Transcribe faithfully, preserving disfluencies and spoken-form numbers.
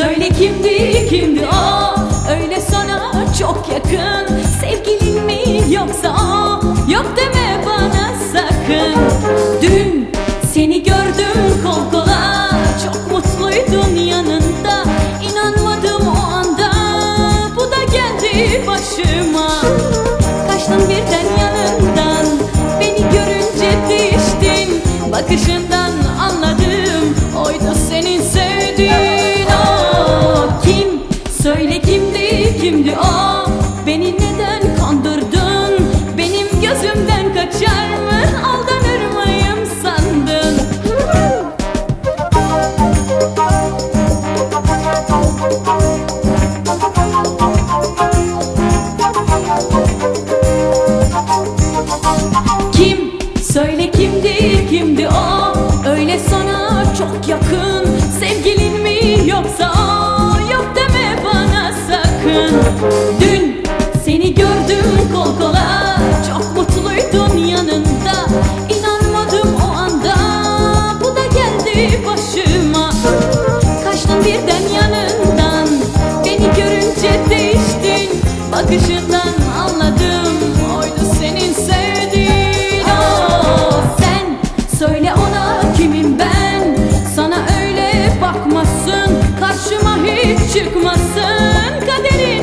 Söyle kimdi kimdi o, öyle sana çok yakın. Sevgilin mi yoksa o, yok deme bana sakın. Dün seni gördüm kol kola, çok mutluydun yanında. İnanmadım o anda, bu da geldi başıma. Kaçtın birden yanından, beni görünce değiştin. Bakışından anladım, oydu senin sevdiğin o. Kim, söyle kimdi kimdi o, beni neden kandırdın? Benim gözümden kaçar mı, aldanır mıyım sandın? Kim, söyle kimdi kimdi o, öyle sana çok yakın. Sevgilin mi yoksa o, yok deme bana sakın. Dün seni gördüm kol kola, çok mutluydun yanında. İnanmadım o anda, bu da geldi başıma. Kaçtın birden yanından, beni görünce değiştin. Bakışından anladım, oydu senin sevdiğin o. Sen söyle ona kimim ben, sana öyle bakmasın, karşıma hiç çıkmasın. Kaderim